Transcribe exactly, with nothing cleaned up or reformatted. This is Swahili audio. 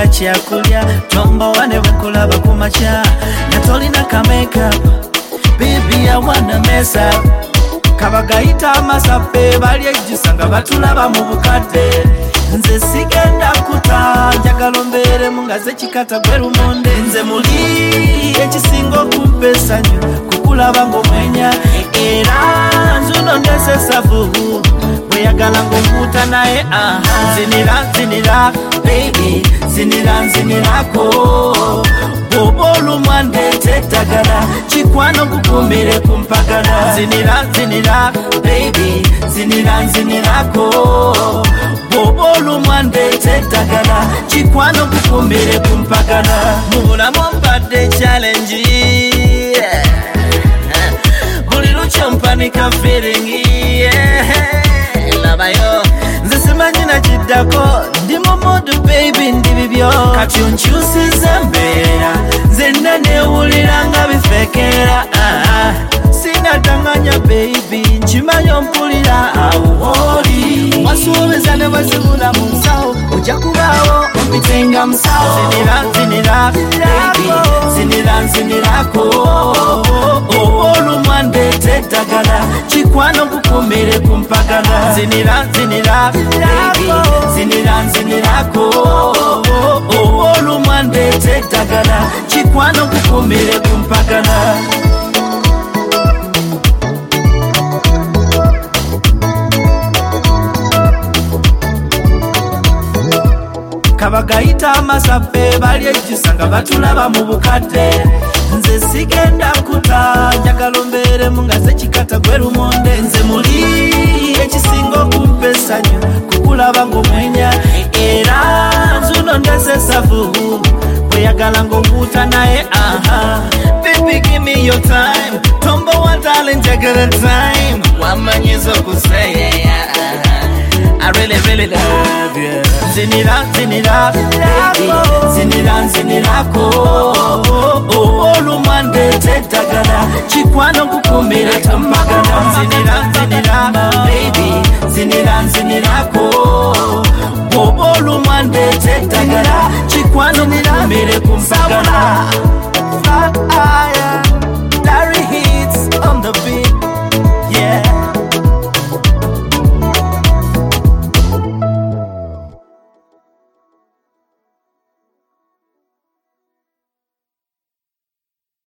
kyakulya tombo wane wekulaba kumacha natolina ka makeup baby I wanna mess up kabagaita amasape bali ejisanga batulaba mu bukadde nze sigenda kuta njagala mbere mungaze kikata gwerumonde nze muli ekisingo kumpesanyo kukulaba ngomwenya era nzuno ndesesavu bweyagala ngomuta naye aha zinira zinira baby zinira nzinirako bobolu mwande tetagala chikwano kukumire kumpagala zinira zinira baby zinira nzinirako bobolu mwande tetagala chikwano kukumire kumpagala mula mombade challenge yeah. Buli lucho mpanika feeling yeah. Labayo nzisimanye na jidako ndi mu mood baby ndi bibyo kati onchusize mbera zenna newuliranga bifekera ah, sina tanganya baby nchimanyo mpulira awoli wasuubeza ne bazibula mu nsawo ojja kubawo ompitenga musawo zinira zinira baby zinira nzinirako olumwande tetagala chikwano kukumire kumpagala zinira zinira baby zinira nzinirako olumwande tetagala chikwano kukumire kumpagala kabagaita amasape bali ejisanga batulaba mu bukadde nze sigenda kuta njagala mbere mungaze kikata gwerumonde nze muli ekisingo kumpesanyo kukulaba ngomwenya era nzuno ndesesavu bweyagala ngomuta naye aha baby give me your time tombo wa darling njagala time wamanyiza okusaya I really, really love you. Zinira, zinira, baby. Zinira, zinirako. Olumande tetagala. Chikwano kukumire kumpagala. Zinira, zinira, baby. Zinira, zinirako. Olumande tetagala. Chikwano kukumire kumpagala.